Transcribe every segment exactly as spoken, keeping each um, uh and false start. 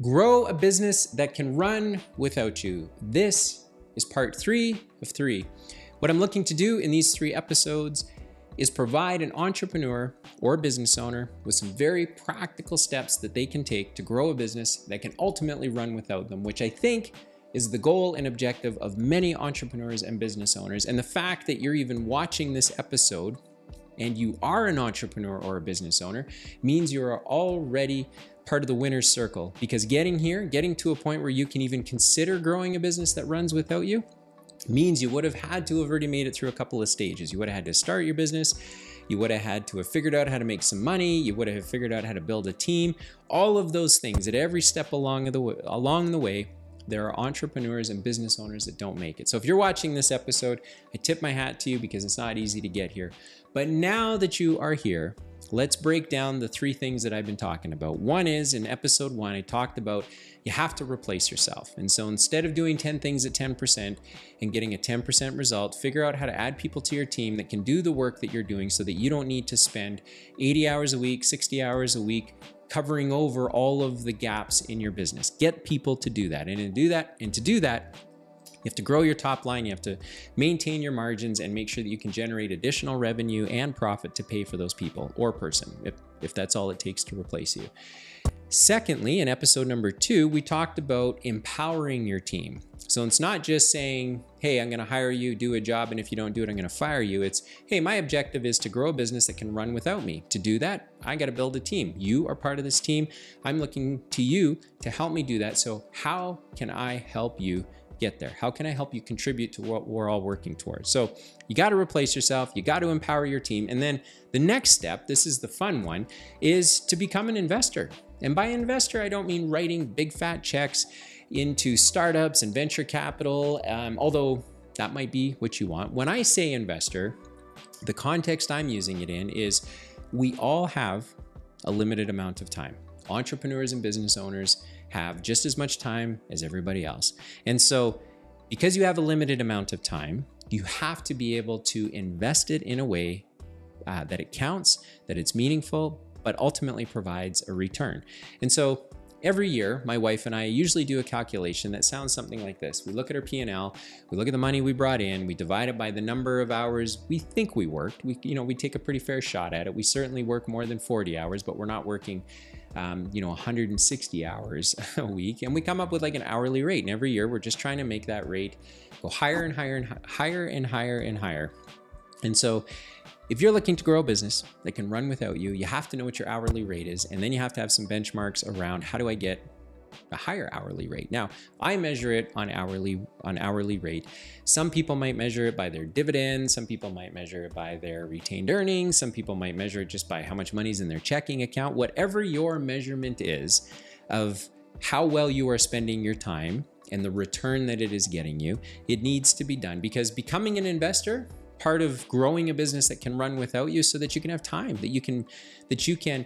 Grow a business that can run without you. This is part three of three. What I'm looking to do in these three episodes is provide an entrepreneur or business owner with some very practical steps that they can take to grow a business that can ultimately run without them, which I think is the goal and objective of many entrepreneurs and business owners. And the fact that you're even watching this episode and you are an entrepreneur or a business owner means you are already part of the winner's circle, because getting here, getting to a point where you can even consider growing a business that runs without you means you would have had to have already made it through a couple of stages. You would have had to start your business. You would have had to have figured out how to make some money. You would have figured out how to build a team. All of those things at every step along the way, along the way, there are entrepreneurs and business owners that don't make it. So if you're watching this episode, I tip my hat to you because it's not easy to get here. But now that you are here, let's break down the three things that I've been talking about. One is, in episode one, I talked about you have to replace yourself. And so instead of doing ten things at ten percent and getting a ten percent result, figure out how to add people to your team that can do the work that you're doing so that you don't need to spend eighty hours a week, sixty hours a week covering over all of the gaps in your business. Get people to do that. And to do that, and to do that, you have to grow your top line, you have to maintain your margins and make sure that you can generate additional revenue and profit to pay for those people or person, if, if that's all it takes to replace you. Secondly, in episode number two, we talked about empowering your team. So it's not just saying, hey, I'm going to hire you, do a job, and if you don't do it, I'm going to fire you. It's, hey, my objective is to grow a business that can run without me. To do that, I got to build a team. You are part of this team. I'm looking to you to help me do that. So how can I help you get there? How can I help you contribute to what we're all working towards? So you got to replace yourself, you got to empower your team. And then the next step, this is the fun one, is to become an investor. And by investor, I don't mean writing big fat checks into startups and venture capital, um, although that might be what you want. When I say investor, the context I'm using it in is we all have a limited amount of time. Entrepreneurs and business owners have just as much time as everybody else. And so because you have a limited amount of time, you have to be able to invest it in a way uh, that it counts, that it's meaningful, but ultimately provides a return. And so every year, my wife and I usually do a calculation that sounds something like this. We look at our P and L, we look at the money we brought in, we divide it by the number of hours we think we worked. We, you know, we take a pretty fair shot at it. We certainly work more than forty hours, but we're not working Um, you know, one hundred sixty hours a week, and we come up with like an hourly rate. And every year we're just trying to make that rate go higher and higher and hi- higher and higher and higher. And so if you're looking to grow a business that can run without you, you have to know what your hourly rate is. And then you have to have some benchmarks around how do I get a higher hourly rate. Now, I measure it on hourly on hourly rate. Some people might measure it by their dividends. Some people might measure it by their retained earnings. Some people might measure it just by how much money's in their checking account. Whatever your measurement is of how well you are spending your time and the return that it is getting you, it needs to be done, because becoming an investor, part of growing a business that can run without you, so that you can have time, that you can that you can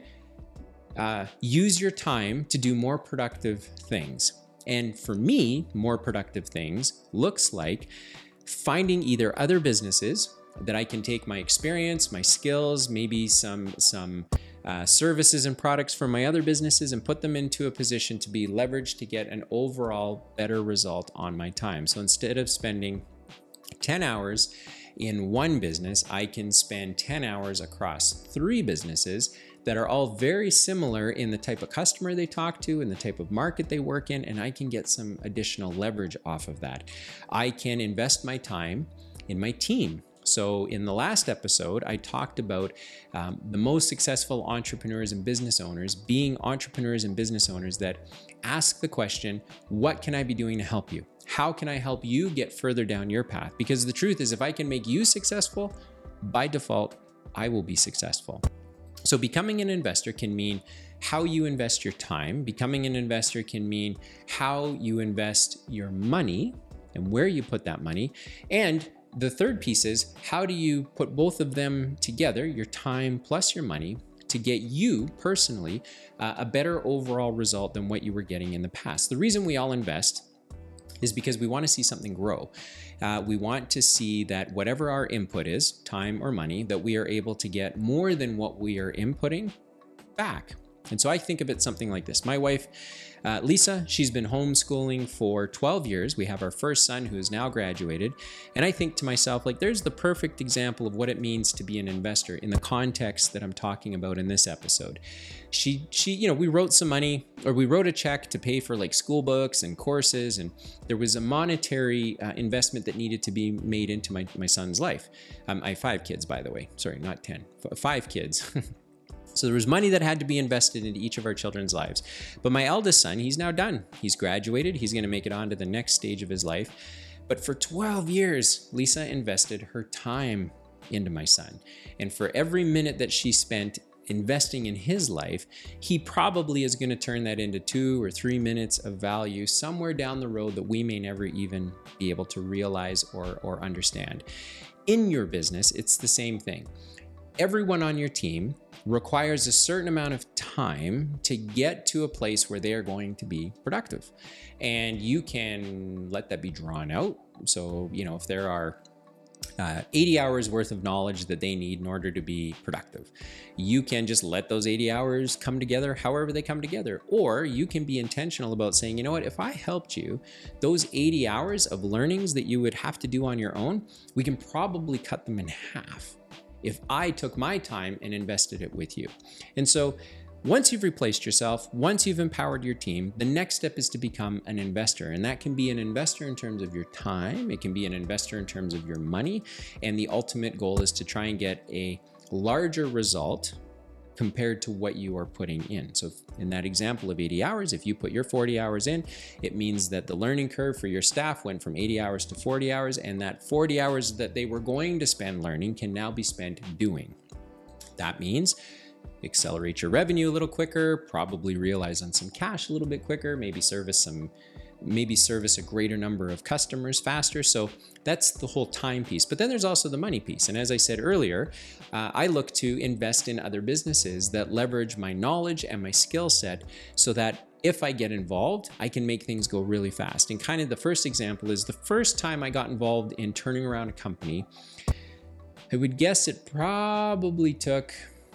Uh, use your time to do more productive things. And for me, more productive things looks like finding either other businesses that I can take my experience, my skills, maybe some some uh, services and products from my other businesses, and put them into a position to be leveraged to get an overall better result on my time. So instead of spending ten hours in one business, I can spend ten hours across three businesses that are all very similar in the type of customer they talk to and the type of market they work in, and I can get some additional leverage off of that. I can invest my time in my team. So in the last episode, I talked about um, the most successful entrepreneurs and business owners being entrepreneurs and business owners that ask the question, what can I be doing to help you? How can I help you get further down your path? Because the truth is, if I can make you successful, by default, I will be successful. So becoming an investor can mean how you invest your time. Becoming an investor can mean how you invest your money and where you put that money. And the third piece is, how do you put both of them together, your time plus your money, to get you personally uh, a better overall result than what you were getting in the past. The reason we all invest is because we want to see something grow. Uh, we want to see that whatever our input is, time or money, that we are able to get more than what we are inputting back. And so I think of it something like this. My wife, uh, Lisa, she's been homeschooling for twelve years. We have our first son who is now graduated. And I think to myself, like, there's the perfect example of what it means to be an investor in the context that I'm talking about in this episode. She, she, you know, we wrote some money, or we wrote a check to pay for like school books and courses. And there was a monetary uh, investment that needed to be made into my, my son's life. Um, I have five kids, by the way. Sorry, not ten, F- five kids. So there was money that had to be invested into each of our children's lives. But my eldest son, he's now done. He's graduated. He's going to make it on to the next stage of his life. But for twelve years, Lisa invested her time into my son. And for every minute that she spent investing in his life, he probably is going to turn that into two or three minutes of value somewhere down the road that we may never even be able to realize or, or understand. In your business, it's the same thing. Everyone on your team requires a certain amount of time to get to a place where they are going to be productive. And you can let that be drawn out. So, you know, if there are uh, eighty hours worth of knowledge that they need in order to be productive, you can just let those eighty hours come together however they come together. Or you can be intentional about saying, you know what, if I helped you, those eighty hours of learnings that you would have to do on your own, we can probably cut them in half if I took my time and invested it with you. And so once you've replaced yourself, once you've empowered your team, the next step is to become an investor. And that can be an investor in terms of your time. It can be an investor in terms of your money. And the ultimate goal is to try and get a larger result compared to what you are putting in. So in that example of eighty hours, if you put your forty hours in, it means that the learning curve for your staff went from eighty hours to forty hours, and that forty hours that they were going to spend learning can now be spent doing. That means accelerate your revenue a little quicker, probably realize on some cash a little bit quicker, maybe service some maybe service a greater number of customers faster. So that's the whole time piece. But then there's also the money piece. And as I said earlier, uh, I look to invest in other businesses that leverage my knowledge and my skill set so that if I get involved, I can make things go really fast. And kind of the first example is the first time I got involved in turning around a company, I would guess it probably took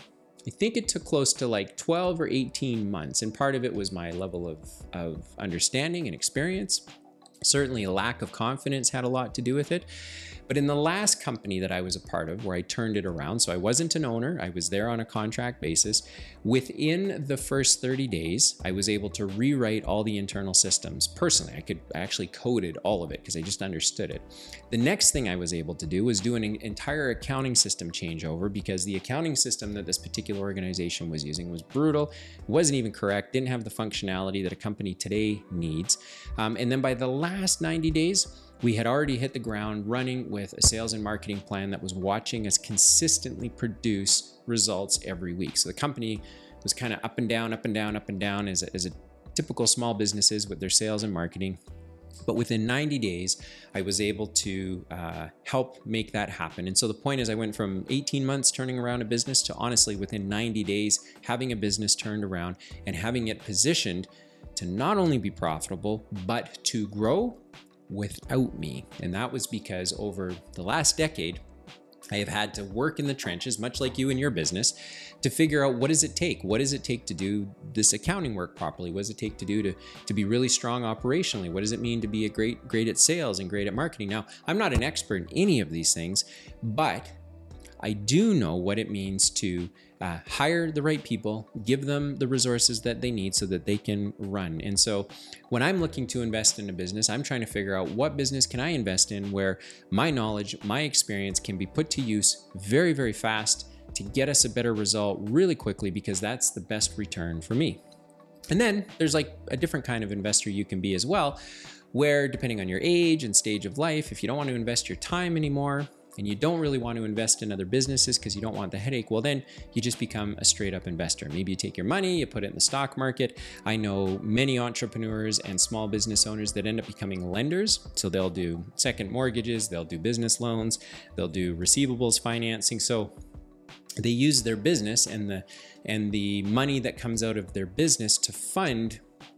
I think it took close to like twelve or eighteen months. And part of it was my level of, of understanding and experience. Certainly a lack of confidence had a lot to do with it. But in the last company that I was a part of, where I turned it around, so I wasn't an owner, I was there on a contract basis. Within the first thirty days, I was able to rewrite all the internal systems. Personally, I could I actually coded all of it because I just understood it. The next thing I was able to do was do an entire accounting system changeover, because the accounting system that this particular organization was using was brutal, wasn't even correct, didn't have the functionality that a company today needs. Um, and then by the last ninety days, we had already hit the ground running with a sales and marketing plan that was watching us consistently produce results every week. So the company was kind of up and down, up and down, up and down as a, as a typical small business is with their sales and marketing. But within ninety days, I was able to uh, help make that happen. And so the point is, I went from eighteen months turning around a business to honestly within ninety days, having a business turned around and having it positioned to not only be profitable, but to grow without me. And that was because over the last decade, I have had to work in the trenches, much like you in your business, to figure out what does it take? What does it take to do this accounting work properly? What does it take to do to, to be really strong operationally? What does it mean to be a great, great at sales and great at marketing? Now, I'm not an expert in any of these things, but I do know what it means to uh, hire the right people, give them the resources that they need so that they can run. And so when I'm looking to invest in a business, I'm trying to figure out what business can I invest in where my knowledge, my experience can be put to use very, very fast to get us a better result really quickly, because that's the best return for me. And then there's like a different kind of investor you can be as well, where depending on your age and stage of life, if you don't want to invest your time anymore, and you don't really want to invest in other businesses because you don't want the headache, well, then you just become a straight up investor. Maybe you take your money, you put it in the stock market. I know many entrepreneurs and small business owners that end up becoming lenders. So they'll do second mortgages, they'll do business loans, they'll do receivables financing. So they use their business and the and the money that comes out of their business to fund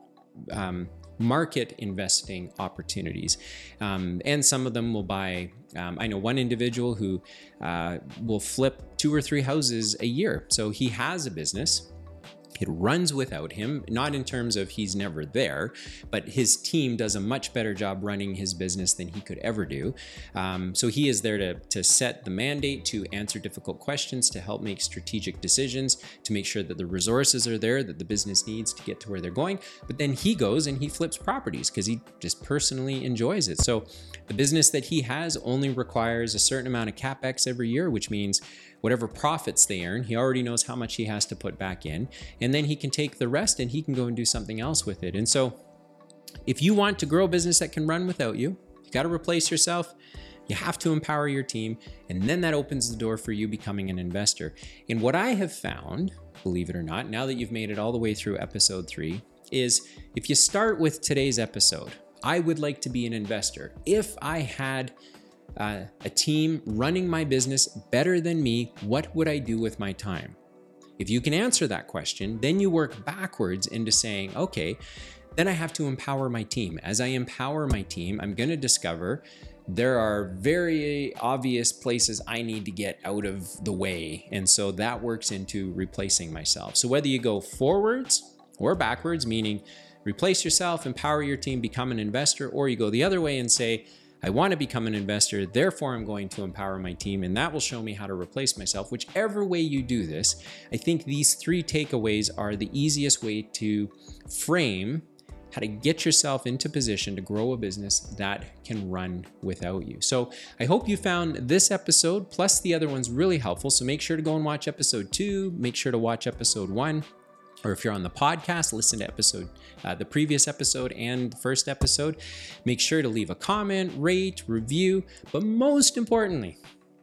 um, market investing opportunities. Um, and some of them will buy, um, I know one individual who uh, will flip two or three houses a year. So he has a business It runs without him, not in terms of he's never there, but his team does a much better job running his business than he could ever do. Um, so he is there to, to set the mandate, to answer difficult questions, to help make strategic decisions, to make sure that the resources are there that the business needs to get to where they're going. But then he goes and he flips properties because he just personally enjoys it. So the business that he has only requires a certain amount of CapEx every year, which means whatever profits they earn, he already knows how much he has to put back in. And then he can take the rest and he can go and do something else with it. And so if you want to grow a business that can run without you, you got to replace yourself. You have to empower your team. And then that opens the door for you becoming an investor. And what I have found, believe it or not, now that you've made it all the way through episode three, is if you start with today's episode, I would like to be an investor. If I had Uh, a team running my business better than me, what would I do with my time? If you can answer that question, then you work backwards into saying, okay, then I have to empower my team. As I empower my team, I'm going to discover there are very obvious places I need to get out of the way. And so that works into replacing myself. So whether you go forwards or backwards, meaning replace yourself, empower your team, become an investor, or you go the other way and say, I want to become an investor, therefore I'm going to empower my team, and that will show me how to replace myself. Whichever way you do this, I think these three takeaways are the easiest way to frame how to get yourself into position to grow a business that can run without you. So I hope you found this episode plus the other ones really helpful. So make sure to go and watch episode two, make sure to watch episode one. Or if you're on the podcast, listen to episode, uh, the previous episode and the first episode. Make sure to leave a comment, rate, review, but most importantly,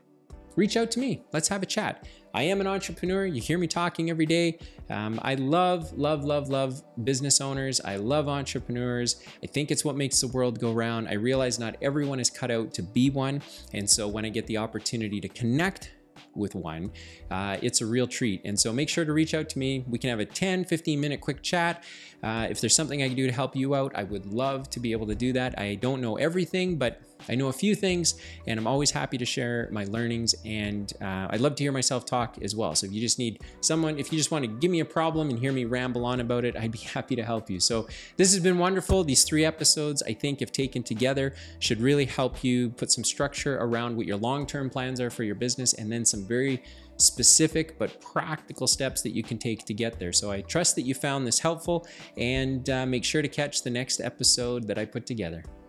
reach out to me. Let's have a chat. I am an entrepreneur. You hear me talking every day. Um, I love, love, love, love business owners. I love entrepreneurs. I think it's what makes the world go round. I realize not everyone is cut out to be one. And so when I get the opportunity to connect with one, uh, it's a real treat. And so make sure to reach out to me. We can have a ten, fifteen minute quick chat. Uh, if there's something I can do to help you out, I would love to be able to do that. I don't know everything, but I know a few things, and I'm always happy to share my learnings, and uh, I'd love to hear myself talk as well. So if you just need someone, if you just want to give me a problem and hear me ramble on about it, I'd be happy to help you. So this has been wonderful. These three episodes, I think, if taken together, should really help you put some structure around what your long-term plans are for your business, and then some very specific but practical steps that you can take to get there. So I trust that you found this helpful, and uh, make sure to catch the next episode that I put together.